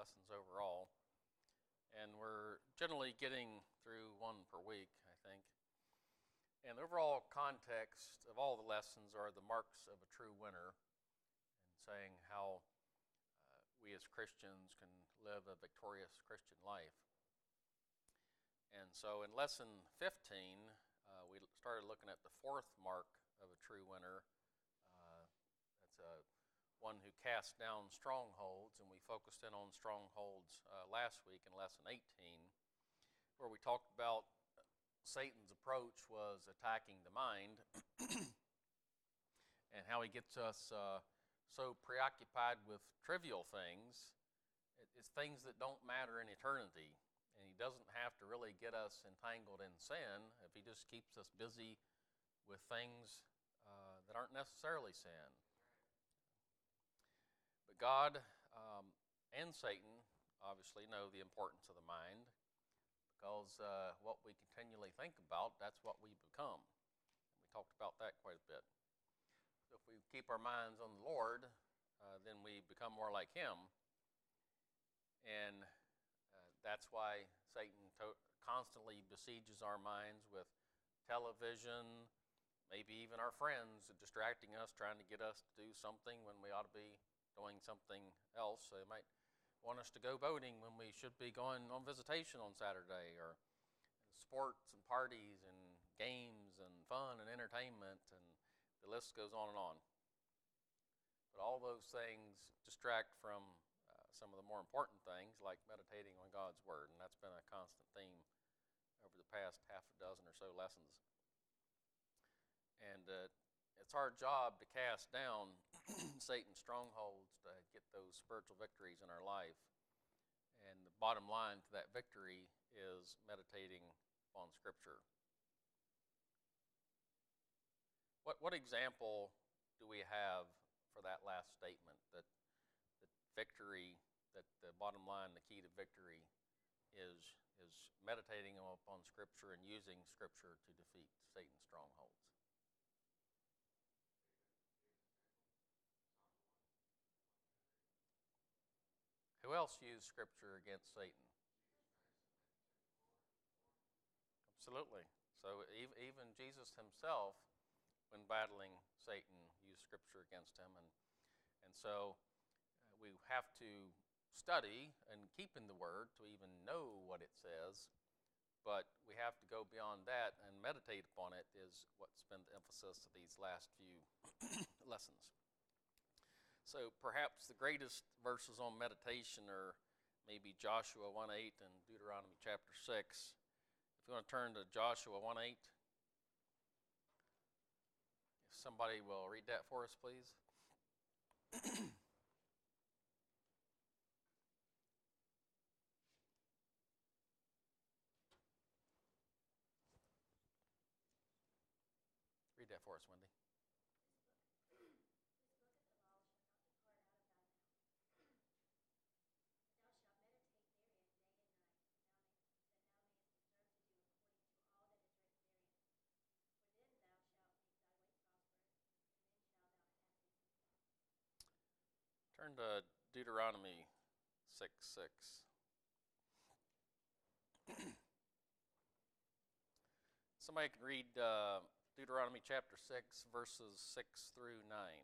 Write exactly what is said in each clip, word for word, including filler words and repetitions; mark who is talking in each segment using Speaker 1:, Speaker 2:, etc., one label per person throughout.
Speaker 1: lessons overall. And we're generally getting through one per week, I think. And the overall context of all the lessons are the marks of a true winner, and saying how uh, we as Christians can live a victorious Christian life. And so in lesson fifteen, uh, we started looking at the fourth mark of a true winner. Uh, that's a one who casts down strongholds, and we focused in on strongholds uh, last week in lesson eighteen, where we talked about Satan's approach was attacking the mind and how he gets us uh, so preoccupied with trivial things. It's things that don't matter in eternity, and he doesn't have to really get us entangled in sin if he just keeps us busy with things uh, that aren't necessarily sin. But God um, and Satan obviously know the importance of the mind, because uh, what we continually think about, that's what we become. And we talked about that quite a bit. So if we keep our minds on the Lord, uh, then we become more like Him. And uh, that's why Satan to- constantly besieges our minds with television, maybe even our friends distracting us, trying to get us to do something when we ought to be doing something else. So they might want us to go voting when we should be going on visitation on Saturday, or sports and parties and games and fun and entertainment, and the list goes on and on. But all those things distract from uh, some of the more important things, like meditating on God's Word, and that's been a constant theme over the past half a dozen or so lessons. And uh, it's our job to cast down Satan's strongholds to get those spiritual victories in our life. And the bottom line to that victory is meditating on Scripture. What what example do we have for that last statement, that that victory, that the bottom line, the key to victory is is meditating upon Scripture and using Scripture to defeat Satan's strongholds? Who else used Scripture against Satan? Absolutely. So even Jesus himself, when battling Satan, used Scripture against him. And, and so uh, we have to study and keep in the Word to even know what it says. But we have to go beyond that and meditate upon it, is what's been the emphasis of these last few lessons. So perhaps the greatest verses on meditation are maybe Joshua one eight and Deuteronomy chapter six. If you want to turn to Joshua one eight, if somebody will read that for us, please. Read that for us, Wendy. Turn to Deuteronomy six six. Somebody can read uh, Deuteronomy chapter six, verses six through nine.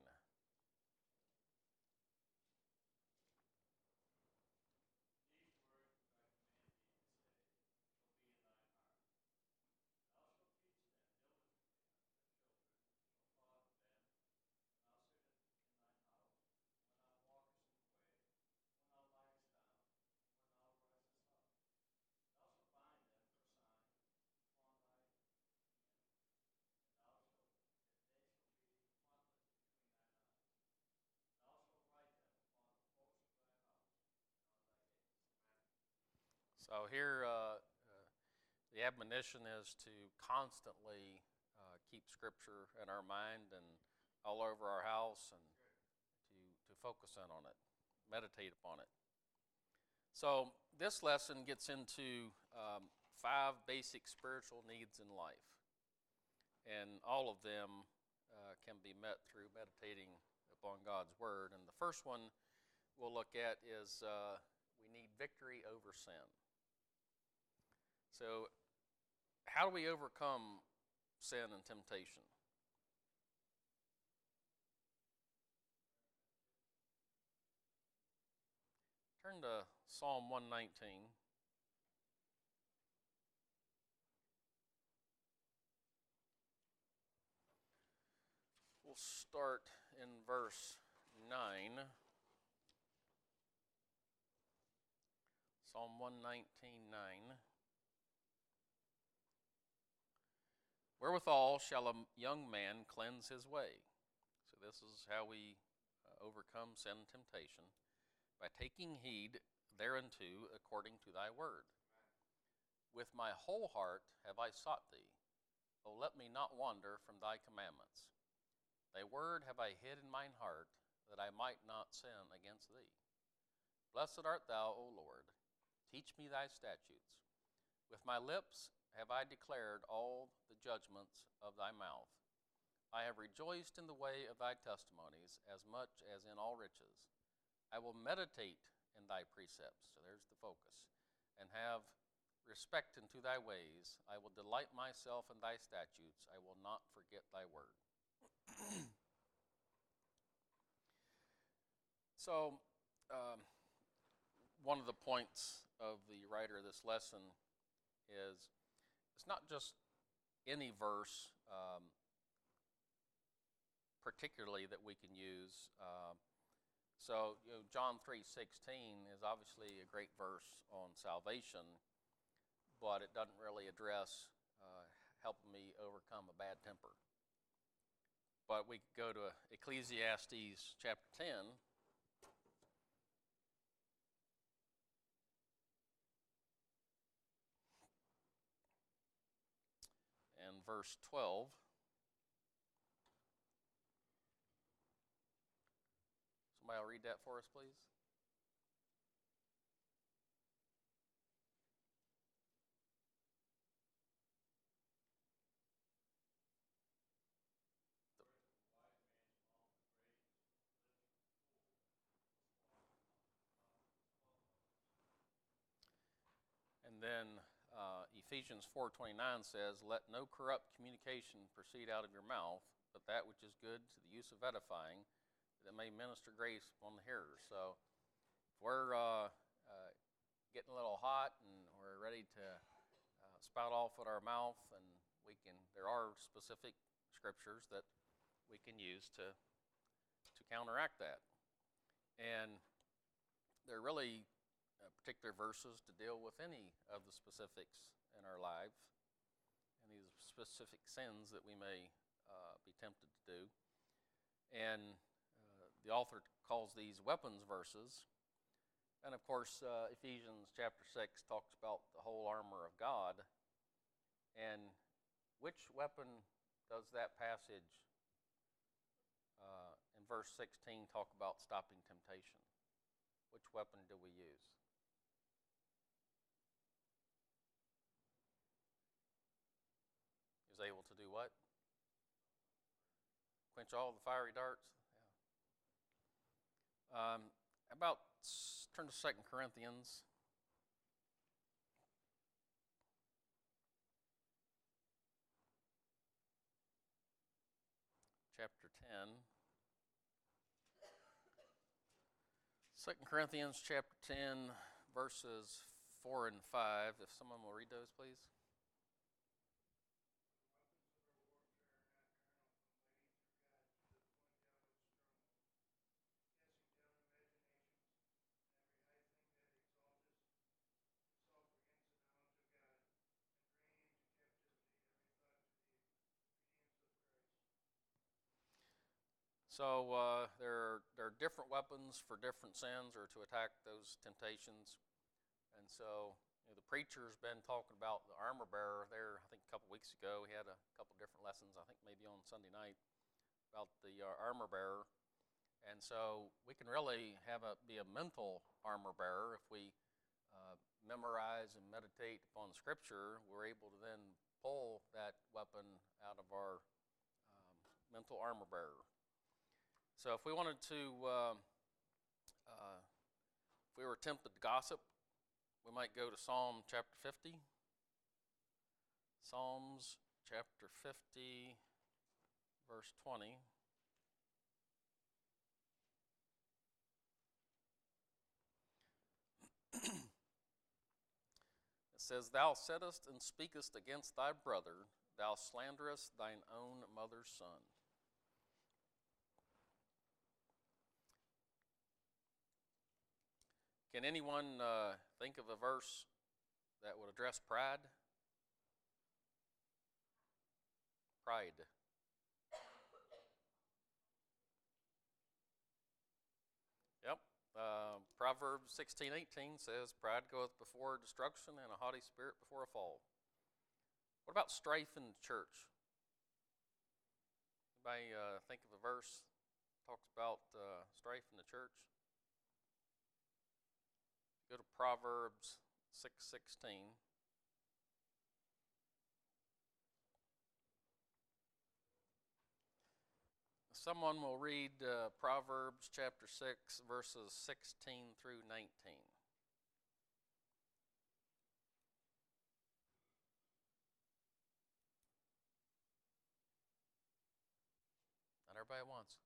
Speaker 1: So here, uh, uh, the admonition is to constantly uh, keep Scripture in our mind and all over our house, and to, to focus in on it, meditate upon it. So this lesson gets into um, five basic spiritual needs in life, and all of them uh, can be met through meditating upon God's Word. And the first one we'll look at is uh, we We need victory over sin. So, how do we overcome sin and temptation? Turn to Psalm one nineteen. We'll start in verse nine. Psalm one nineteen, nine. Wherewithal shall a young man cleanse his way? So this is how we uh, overcome sin and temptation. By taking heed thereunto according to thy word. With my whole heart have I sought thee. O let me not wander from thy commandments. Thy word have I hid in mine heart, that I might not sin against thee. Blessed art thou, O Lord. Teach me thy statutes. With my lips have I declared all the judgments of thy mouth. I have rejoiced in the way of thy testimonies, as much as in all riches. I will meditate in thy precepts, so there's the focus, and have respect unto thy ways. I will delight myself in thy statutes. I will not forget thy word. So, um, one of the points of the writer of this lesson is it's not just any verse um, particularly that we can use. Uh, so, you know, John three sixteen is obviously a great verse on salvation, but it doesn't really address uh, helping me overcome a bad temper. But we could go to Ecclesiastes chapter ten. And verse twelve. Somebody will read that for us, please. And then uh, Ephesians four twenty-nine says, "Let no corrupt communication proceed out of your mouth, but that which is good to the use of edifying, that may minister grace upon the hearers." So if we're uh, uh, getting a little hot and we're ready to uh, spout off with our mouth, and we can, there are specific scriptures that we can use to to counteract that. And they're really uh, particular verses to deal with any of the specifics in our life and these specific sins that we may uh, be tempted to do. And uh, the author calls these weapons verses. And of course, uh, Ephesians chapter six talks about the whole armor of God. And which weapon does that passage uh, in verse sixteen talk about stopping temptation? Which weapon do we use? Is able to do what? Quench all the fiery darts? Yeah. Um, about, turn to Second Corinthians. Chapter ten. Second Corinthians chapter ten, verses four and five. If someone will read those, please. So uh, there, are, there are different weapons for different sins or to attack those temptations. And so you know, the preacher's been talking about the armor bearer there, I think a couple weeks ago. We had a couple different lessons, I think maybe on Sunday night, about the uh, armor bearer. And so we can really have a, be a mental armor bearer if we uh, memorize and meditate upon Scripture. We're able to then pull that weapon out of our um, mental armor bearer. So if we wanted to, uh, uh, If we were tempted to gossip, we might go to Psalm chapter fifty. Psalms chapter fifty, verse twenty. It says, "Thou sittest and speakest against thy brother, thou slanderest thine own mother's son." Can anyone uh, think of a verse that would address pride? Pride. Yep. Uh, Proverbs sixteen eighteen says, "Pride goeth before destruction, and a haughty spirit before a fall." What about strife in the church? Anybody uh, think of a verse that talks about uh, strife in the church? Go to Proverbs six sixteen. Someone will read uh, Proverbs chapter six, verses sixteen through nineteen. Not everybody at once.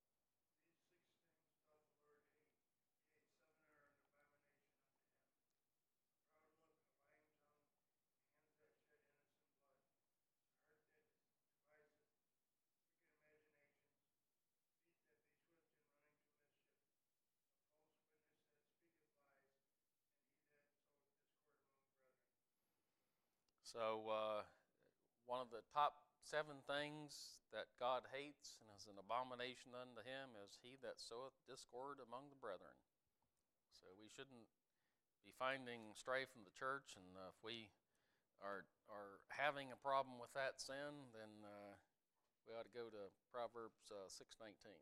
Speaker 1: So, uh, one of the top seven things that God hates and is an abomination unto him is he that soweth discord among the brethren. So, we shouldn't be finding strife in the church, and uh, if we are are having a problem with that sin, then uh, we ought to go to Proverbs uh, six nineteen.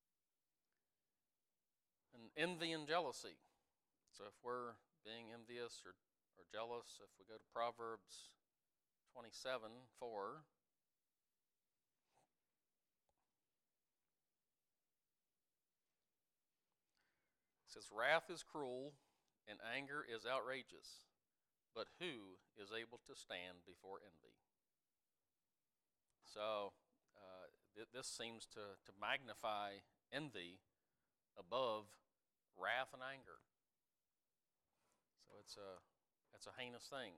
Speaker 1: And envy and jealousy. So, if we're being envious or or jealous, if we go to Proverbs twenty-seven four, it says, "Wrath is cruel and anger is outrageous, but who is able to stand before envy?" So uh, th- this seems to, to magnify envy above wrath and anger. So it's a it's a heinous thing.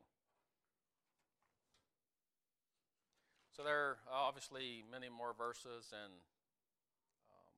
Speaker 1: So there are obviously many more verses, and um,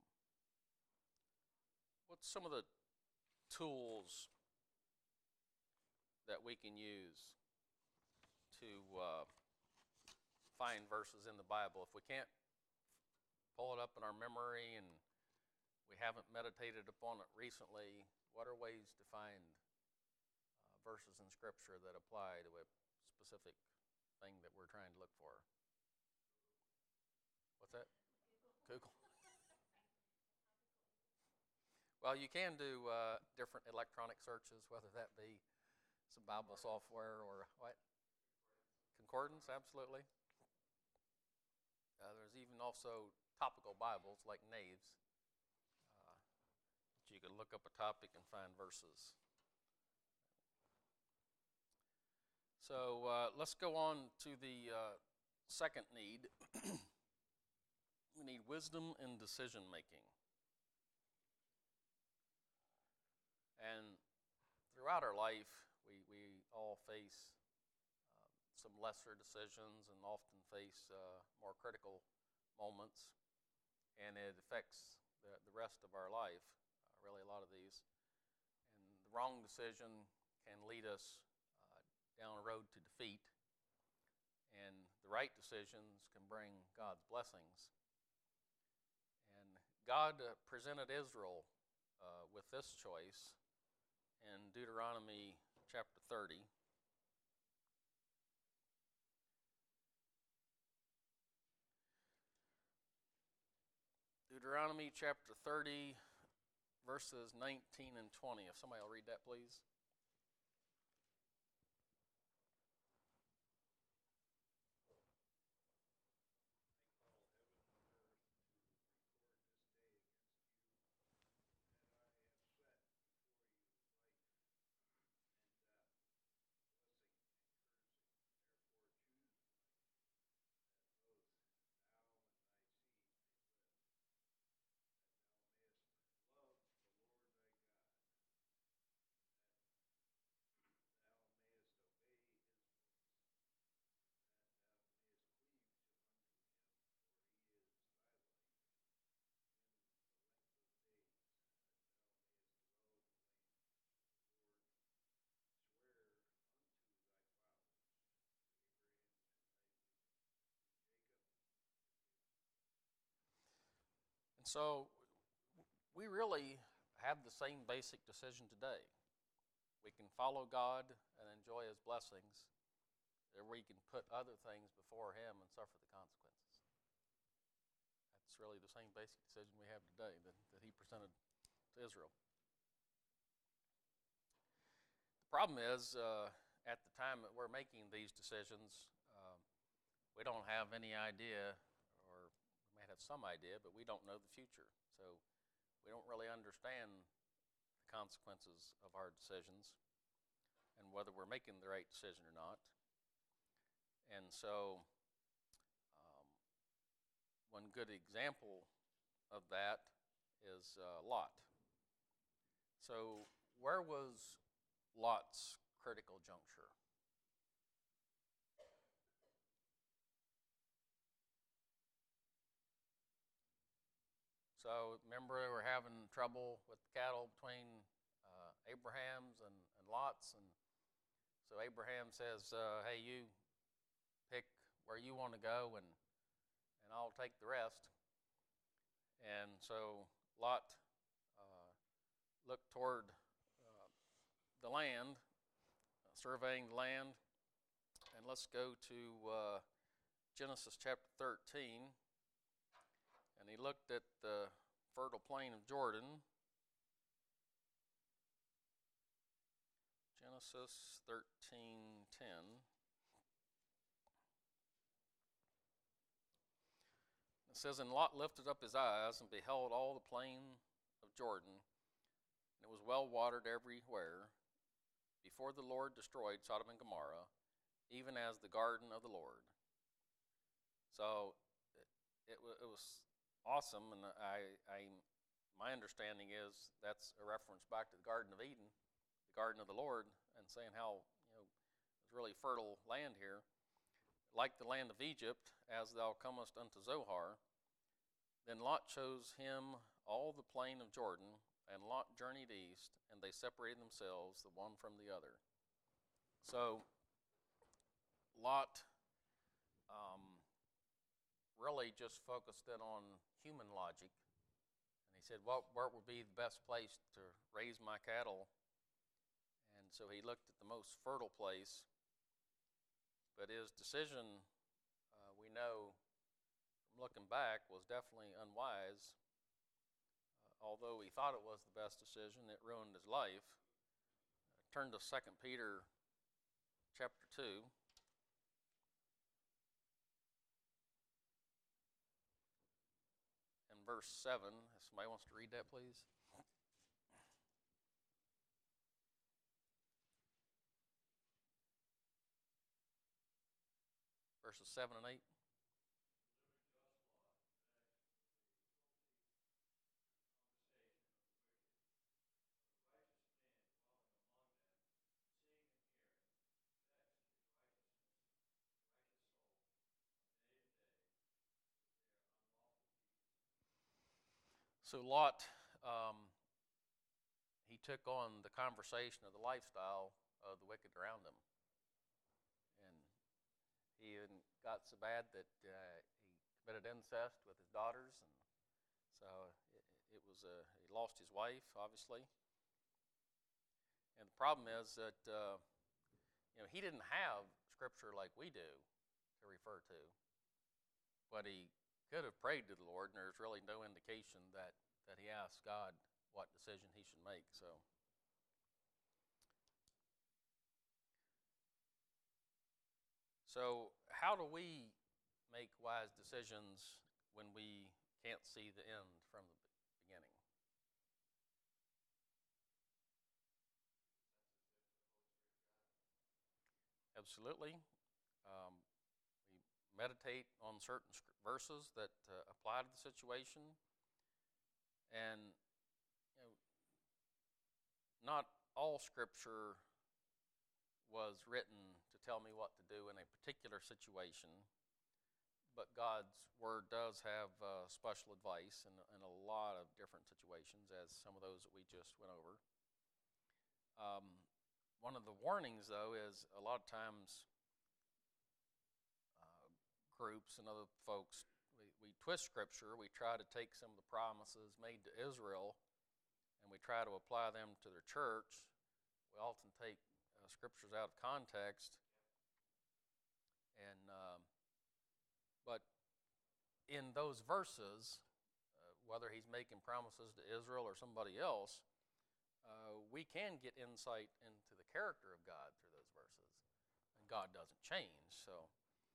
Speaker 1: what's some of the tools that we can use to uh, find verses in the Bible? If we can't pull it up in our memory and we haven't meditated upon it recently, what are ways to find uh, verses in Scripture that apply to a specific thing that we're trying to look for? What's that? Google. Well, you can do uh, different electronic searches, whether that be some Bible software or what? Concordance, absolutely. Uh, there's even also topical Bibles like Naves. Uh, that you can look up a topic and find verses. So uh, let's go on to the uh, second need. We need wisdom in decision making. And throughout our life, we, we all face uh, some lesser decisions and often face uh, more critical moments. And it affects the, the rest of our life, uh, really a lot of these. And the wrong decision can lead us uh, down a road to defeat. And the right decisions can bring God's blessings. And God uh, presented Israel uh, with this choice in Deuteronomy chapter thirty. Deuteronomy chapter thirty, verses nineteen and twenty. If somebody will read that, please. So we really have the same basic decision today. We can follow God and enjoy His blessings, or we can put other things before Him and suffer the consequences. That's really the same basic decision we have today that, that He presented to Israel. The problem is, uh, at the time that we're making these decisions, uh, we don't have any idea, or we may have some idea, but we don't know the future. So we don't really understand the consequences of our decisions and whether we're making the right decision or not. And so um, one good example of that is uh, Lot. So where was Lot's critical juncture? So remember, they were having trouble with the cattle between uh, Abraham's and, and Lot's, and so Abraham says, uh, "Hey, you pick where you want to go, and and I'll take the rest." And so Lot uh, looked toward uh, the land, uh, surveying the land, and let's go to uh, Genesis chapter thirteen. And he looked at the fertile plain of Jordan. Genesis thirteen ten. It says, "And Lot lifted up his eyes and beheld all the plain of Jordan, and it was well watered everywhere, before the Lord destroyed Sodom and Gomorrah, even as the garden of the Lord." So it, it, it was awesome, and I, I, my understanding is that's a reference back to the Garden of Eden, the Garden of the Lord, and saying how, you know, it's really fertile land here, like the land of Egypt, as thou comest unto Zoar. Then Lot chose him all the plain of Jordan, and Lot journeyed east, and they separated themselves the one from the other. So Lot um, really just focused in on human logic, and he said, what, where would be the best place to raise my cattle? And so he looked at the most fertile place, but his decision, uh, we know from looking back, was definitely unwise. Uh, although he thought it was the best decision, it ruined his life. Uh, turn to Second Peter chapter two. Verse seven. If somebody wants to read that, please. Verses seven and eight. So Lot, um, he took on the conversation of the lifestyle of the wicked around him, and he even got so bad that uh, he committed incest with his daughters, and so it, it was a, he lost his wife, obviously. And the problem is that uh, you know, he didn't have scripture like we do to refer to, but he could have prayed to the Lord, and there's really no indication that, that he asked God what decision he should make. So, so how do we make wise decisions when we can't see the end from the beginning? Absolutely. Um, we meditate on certain verses that uh, apply to the situation, and you know, not all Scripture was written to tell me what to do in a particular situation, but God's Word does have uh, special advice in, in a lot of different situations, as some of those that we just went over. Um, one of the warnings, though, is a lot of times uh, groups and other folks, we, we twist Scripture. We try to take some of the promises made to Israel and we try to apply them to their church. We often take uh, Scriptures out of context. And um, but in those verses, uh, whether he's making promises to Israel or somebody else, uh, we can get insight into the character of God through those verses. And God doesn't change. So,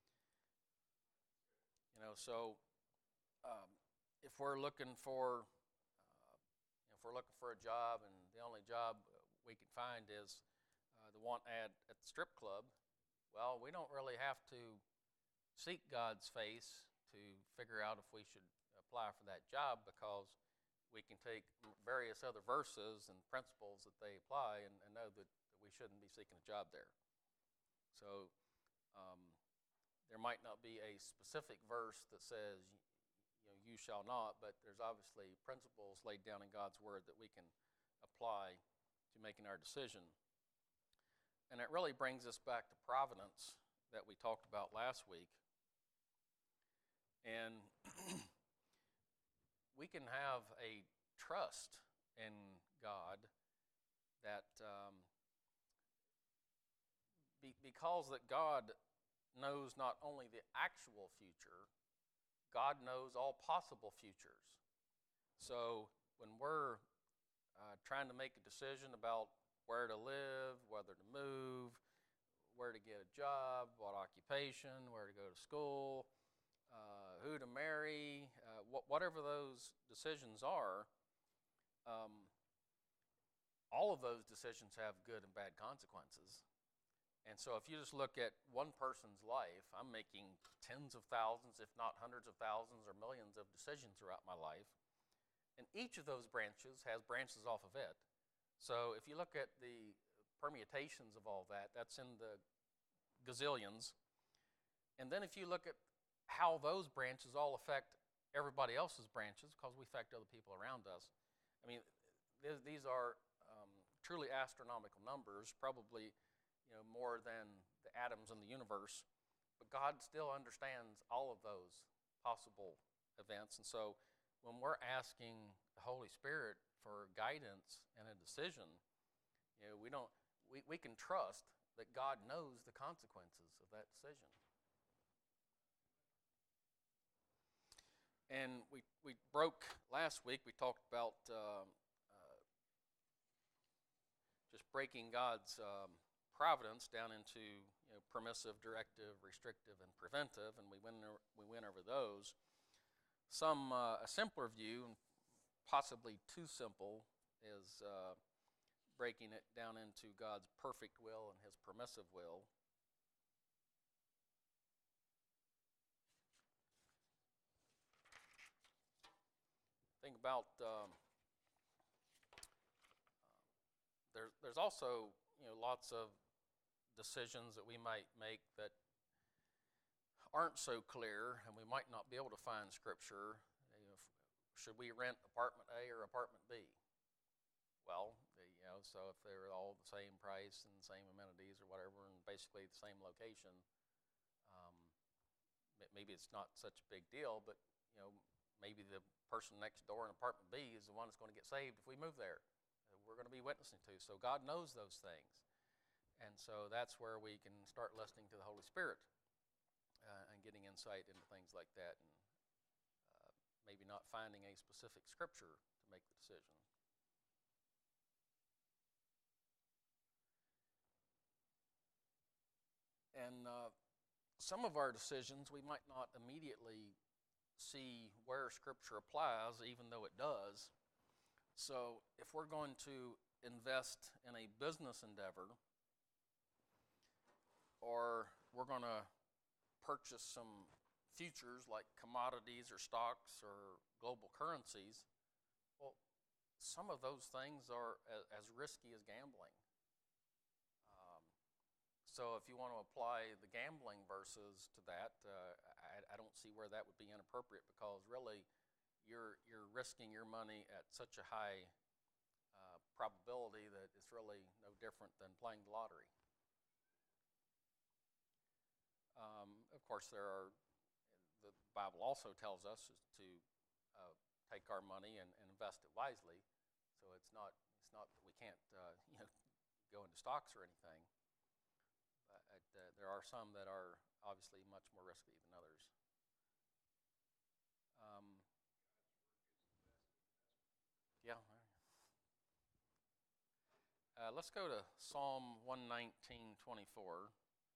Speaker 1: you know, so um, if we're looking for, uh, if we're looking for a job and the only job we can find is uh, the want ad at the strip club, well, we don't really have to seek God's face to figure out if we should apply for that job, because we can take various other verses and principles that they apply and, and know that, that we shouldn't be seeking a job there. So um, there might not be a specific verse that says, you know, you shall not, but there's obviously principles laid down in God's Word that we can apply to making our decision. And it really brings us back to providence that we talked about last week. And we can have a trust in God that um, be, because that God knows not only the actual future, God knows all possible futures. So when we're uh, trying to make a decision about where to live, whether to move, where to get a job, what occupation, where to go to school, uh, who to marry, uh, wh- whatever those decisions are, um, all of those decisions have good and bad consequences. And so if you just look at one person's life, I'm making tens of thousands, if not hundreds of thousands or millions of decisions throughout my life. And each of those branches has branches off of it. So if you look at the permutations of all that, that's in the gazillions. And then if you look at how those branches all affect everybody else's branches, because we affect other people around us, I mean, th- these are um, truly astronomical numbers, probably you know more than the atoms in the universe. But God still understands all of those possible events. And so when we're asking the Holy Spirit for guidance and a decision, you know, we don't we, we can trust that God knows the consequences of that decision. And we, we broke last week, we talked about uh, uh, just breaking God's um, providence down into you know, permissive, directive, restrictive, and preventive, and we went, we went over those. Some uh, a simpler view, and possibly too simple, is uh, breaking it down into God's perfect will and his permissive will. Think about um, there, there's also you know lots of decisions that we might make that aren't so clear, and we might not be able to find Scripture. You know, if, should we rent apartment A or apartment B? Well, you know, so if they're all the same price and the same amenities or whatever, and basically the same location, um, maybe it's not such a big deal. But you know, maybe the person next door in apartment B is the one that's going to get saved if we move there. We're going to be witnessing to. So God knows those things, and so that's where we can start listening to the Holy Spirit uh, and getting insight into things like that, and uh, maybe not finding a specific Scripture to make the decision. And uh, some of our decisions, we might not immediately see where Scripture applies, even though it does. So if we're going to invest in a business endeavor, or we're going to purchase some futures like commodities or stocks or global currencies, well, some of those things are as, as risky as gambling. So if you want to apply the gambling verses to that, uh, I, I don't see where that would be inappropriate, because really you're you're risking your money at such a high uh, probability that it's really no different than playing the lottery. Um, of course, there are the Bible also tells us is to uh, take our money and, and invest it wisely. So it's not it's not that we can't uh, you know go into stocks or anything. But uh, there are some that are obviously much more risky than others. Um, yeah. Uh, let's go to Psalm one nineteen twenty-four.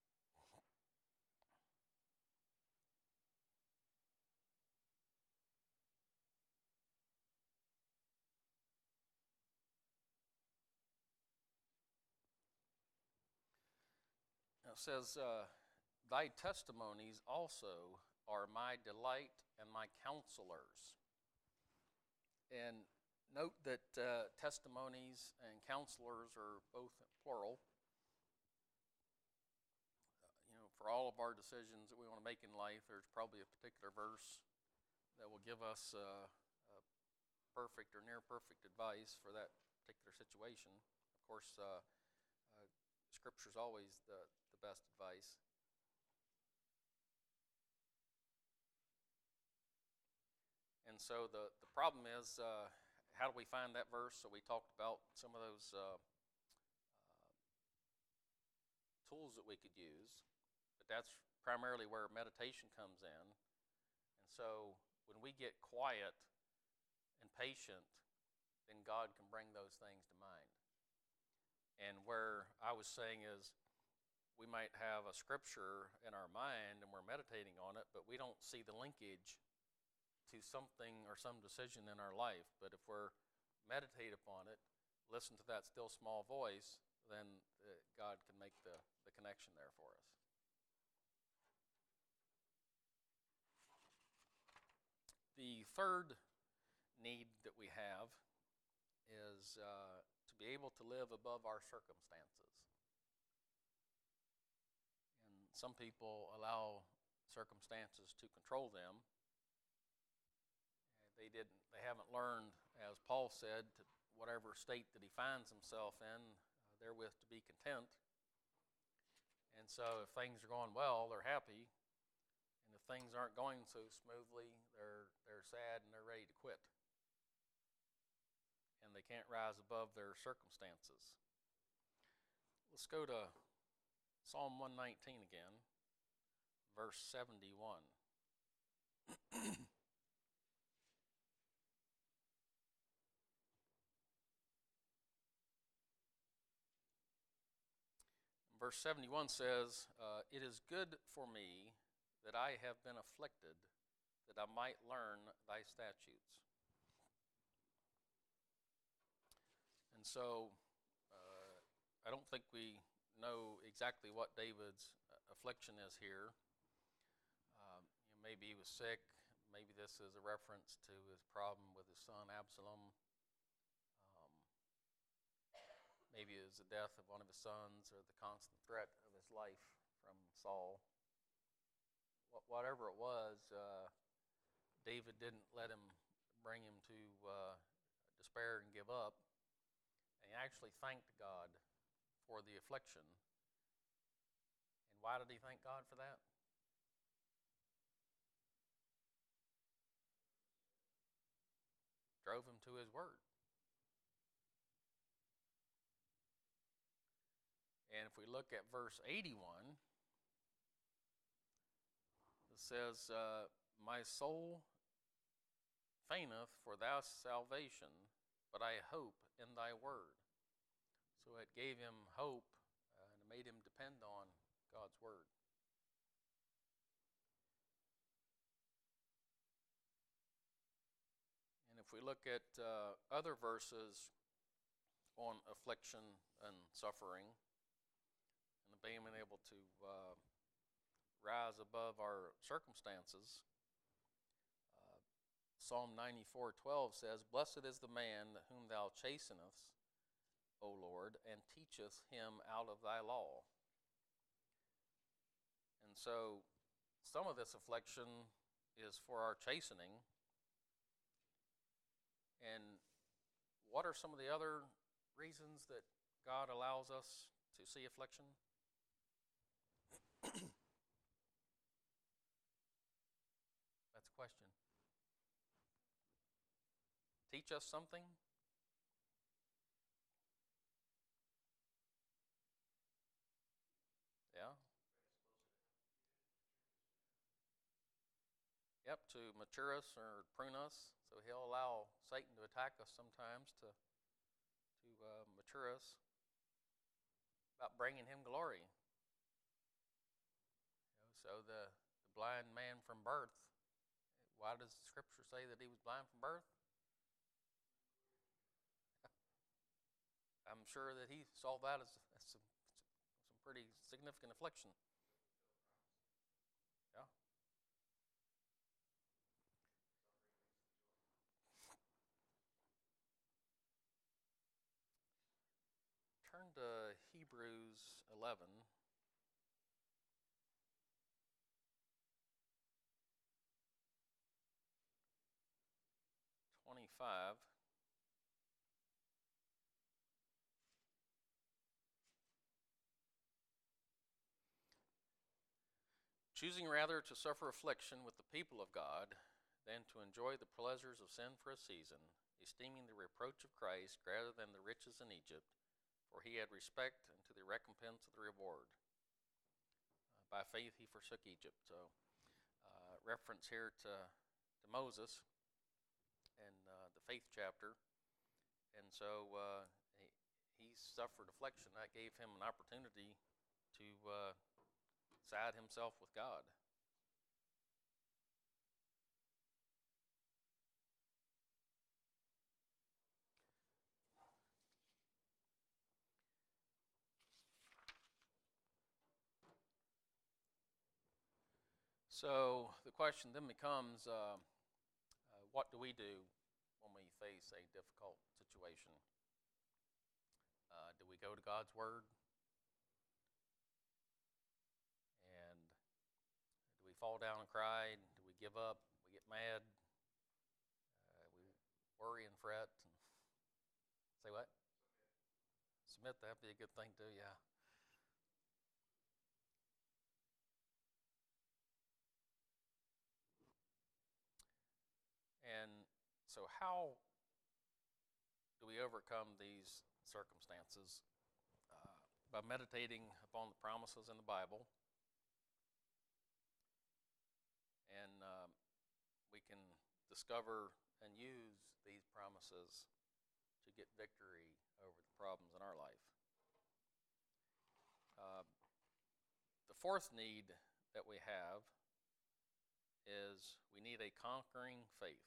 Speaker 1: It says, uh, thy testimonies also are my delight and my counselors. And note that uh, testimonies and counselors are both plural. Uh, you know, for all of our decisions that we want to make in life, there's probably a particular verse that will give us uh, uh, perfect or near perfect advice for that particular situation. Of course, uh, uh, Scripture is always the, the best advice. And so the, the problem is, uh, how do we find that verse? So we talked about some of those uh, uh, tools that we could use, but that's primarily where meditation comes in. And so when we get quiet and patient, then God can bring those things to mind. And where I was saying is, we might have a scripture in our mind and we're meditating on it, but we don't see the linkage to something or some decision in our life. But if we're meditate upon it, listen to that still small voice, then uh, God can make the, the connection there for us. The third need that we have is uh, to be able to live above our circumstances. And some people allow circumstances to control them. They didn't. They haven't learned, as Paul said, to whatever state that he finds himself in, uh, therewith to be content. And so, if things are going well, they're happy, and if things aren't going so smoothly, they're they're sad and they're ready to quit. And they can't rise above their circumstances. Let's go to Psalm one nineteen again, verse seventy-one. Verse seventy-one says, uh, it is good for me that I have been afflicted, that I might learn thy statutes. And so, uh, I don't think we know exactly what David's affliction is here. Um, you know, maybe he was sick. Maybe this is a reference to his problem with his son Absalom. Maybe it was the death of one of his sons or the constant threat of his life from Saul. Whatever it was, uh, David didn't let him bring him to uh, despair and give up. And he actually thanked God for the affliction. And why did he thank God for that? Drove him to his word. And if we look at verse eighty-one, it says, uh, my soul fainteth for thy salvation, but I hope in thy word. So it gave him hope uh, and it made him depend on God's word. And if we look at uh, other verses on affliction and suffering, being able to uh, rise above our circumstances. Uh, Psalm ninety-four twelve says, blessed is the man whom thou chastenest, O Lord, and teacheth him out of thy law. And so some of this affliction is for our chastening. And what are some of the other reasons that God allows us to see affliction? question. Teach us something? Yeah. Yep, to mature us or prune us. So he'll allow Satan to attack us sometimes to to uh, mature us about bringing him glory. You know, so the, the blind man from birth, why does the scripture say that he was blind from birth? I'm sure that he saw that as, as some, some pretty significant affliction. Yeah. Turn to Hebrews eleven. twenty-five. Choosing rather to suffer affliction with the people of God than to enjoy the pleasures of sin for a season, esteeming the reproach of Christ greater than the riches in Egypt, for he had respect unto the recompense of the reward. Uh, by faith he forsook Egypt. So, uh, reference here to, to Moses in uh, the faith chapter. And so uh, he, he suffered affliction. That gave him an opportunity to uh, side himself with God. So the question then becomes, uh, uh, what do we do when we face a difficult situation? Uh, do we go to God's Word? And do we fall down and cry? Do we give up? We get mad? Uh, we worry and fret? And say what? Submit. That'd be a good thing too, yeah. And so how do we overcome these circumstances? Uh, by meditating upon the promises in the Bible. And um, we can discover and use these promises to get victory over the problems in our life. Uh, the fourth need that we have is we need a conquering faith.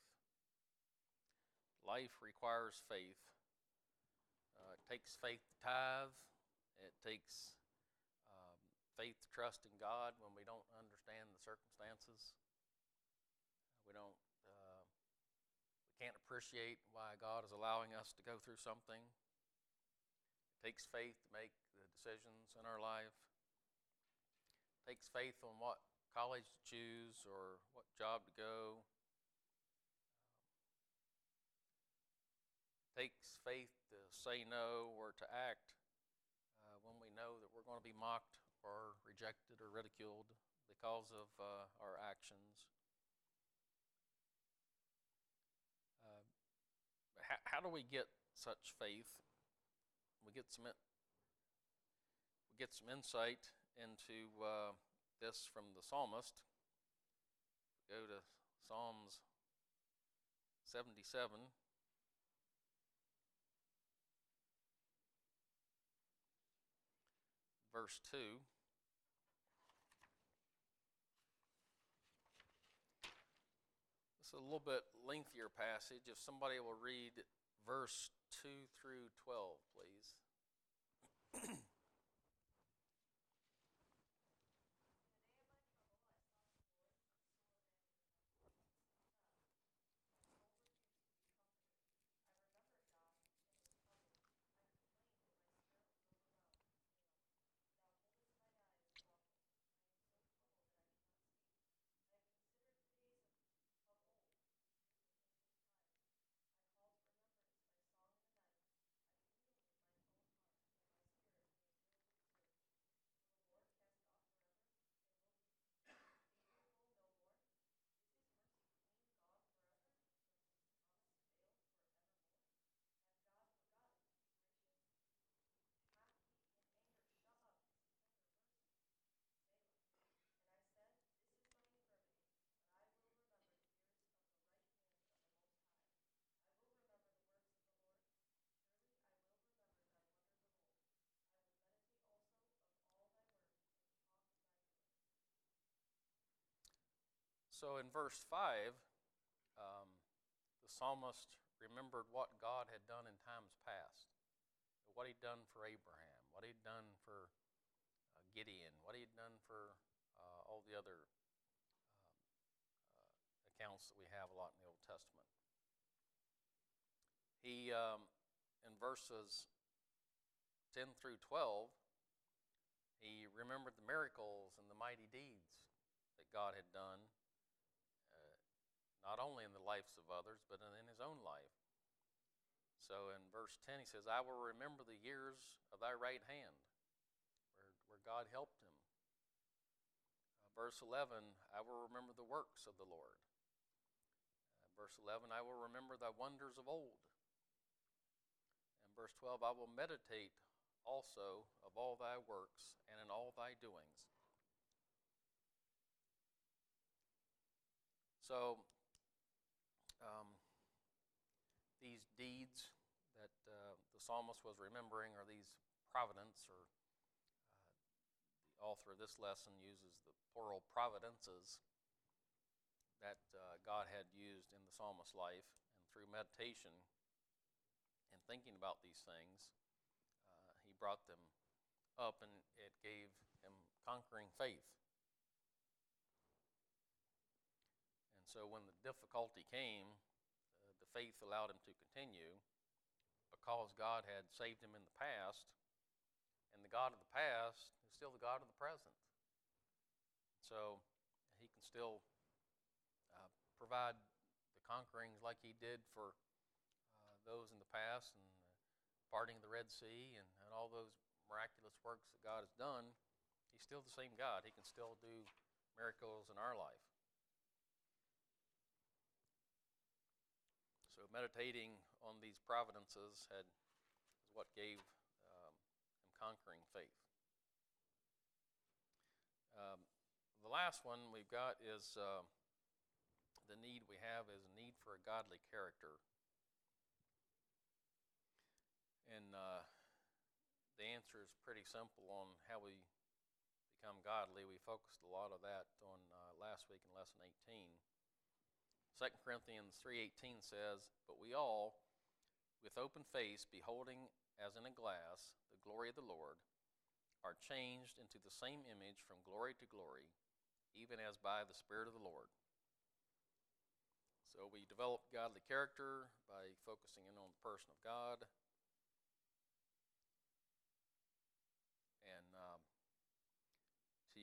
Speaker 1: Life requires faith. Uh, it takes faith to tithe. It takes um, faith to trust in God when we don't understand the circumstances. We don't. Uh, we can't appreciate why God is allowing us to go through something. It takes faith to make the decisions in our life. It takes faith on what college to choose or what job to go. It takes faith to say no or to act uh, when we know that we're going to be mocked or rejected or ridiculed because of uh, our actions. Uh, how, how do we get such faith? We get some we get some insight into uh, this from the psalmist. Go to Psalms seventy-seven. Verse two. This is a little bit lengthier passage. If somebody will read verse two through twelve, please. So in verse five, um, the psalmist remembered what God had done in times past, what he'd done for Abraham, what he'd done for uh, Gideon, what he'd done for uh, all the other um, uh, accounts that we have a lot in the Old Testament. He, um, in verses ten through twelve, he remembered the miracles and the mighty deeds that God had done, uh, not only in the lives of others, but in his own life. So in verse ten, he says, I will remember the years of thy right hand, where, where God helped him. Uh, verse eleven, I will remember the works of the Lord. Uh, verse eleven, I will remember thy wonders of old. And verse twelve, I will meditate also of all thy works and in all thy doings. So, um, these deeds that uh, the psalmist was remembering are these providence, or uh, the author of this lesson uses the plural providences that uh, God had used in the psalmist's life, and through meditation and thinking about these things, uh, he brought them up, and it gave him conquering faith. And so when the difficulty came, uh, the faith allowed him to continue because God had saved him in the past, and the God of the past is still the God of the present. So he can still uh, provide the conquerings like he did for uh, those in the past, and uh, parting of the Red Sea, and, and all those miraculous works that God has done. He's still the same God. He can still do miracles in our life. So meditating on these providences had is what gave um, him conquering faith. Um, the last one we've got is uh, the need we have is a need for a godly character. And uh, the answer is pretty simple on how we become godly. We focused a lot of that on uh, last week in lesson eighteen. Second Corinthians three eighteen says, but we all, with open face, beholding as in a glass the glory of the Lord, are changed into the same image from glory to glory, even as by the Spirit of the Lord. So we develop godly character by focusing in on the person of God. And um, to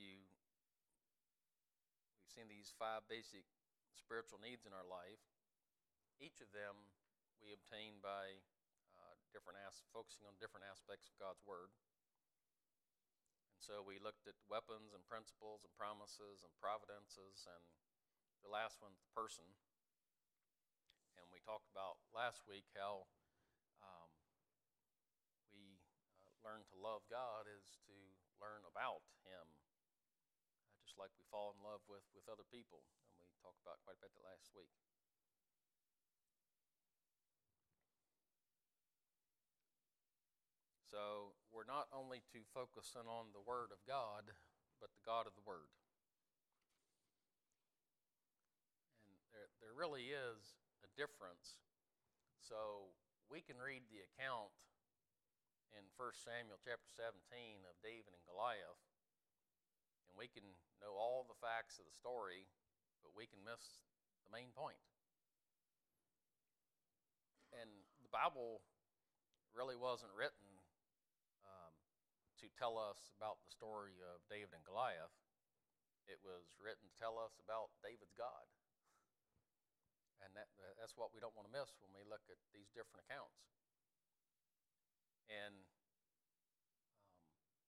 Speaker 1: we've seen these five basic spiritual needs in our life. Each of them we obtain by uh, different as- focusing on different aspects of God's Word. And so we looked at weapons and principles and promises and providences, and the last one, the person. And we talked about last week how um, we uh, learn to love God is to learn about Him, uh, just like we fall in love with, with other people. And we talked about quite a bit that last week. So we're not only to focus in on the Word of God, but the God of the Word. And there, there really is a difference. So we can read the account in First Samuel chapter seventeen of David and Goliath, and we can know all the facts of the story, but we can miss the main point. And the Bible really wasn't written um, to tell us about the story of David and Goliath. It was written to tell us about David's God. And that, that's what we don't want to miss when we look at these different accounts. And um,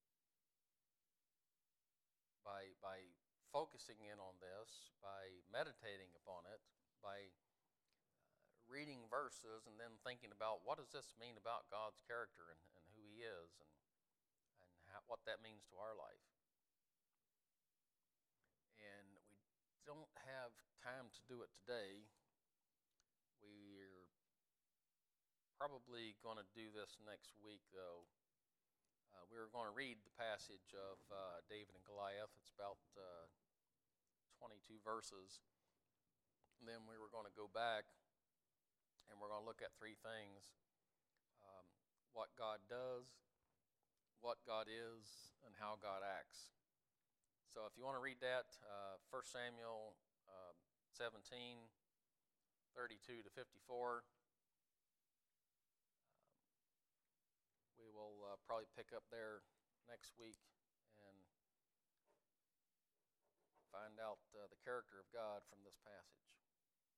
Speaker 1: by, by focusing in on this, by meditating upon it, by uh, reading verses and then thinking about what does this mean about God's character and, and who He is, and, and how, what that means to our life. And we don't have time to do it today. We're probably going to do this next week, though. Uh, we're going to read the passage of uh, David and Goliath. It's about uh, twenty-two verses. And then we were going to go back and we're going to look at three things: um, what God does, what God is, and how God acts. So if you want to read that, uh, First Samuel uh, seventeen, thirty-two to fifty-four. We will uh, probably pick up there next week and find out uh, the character of God from this passage.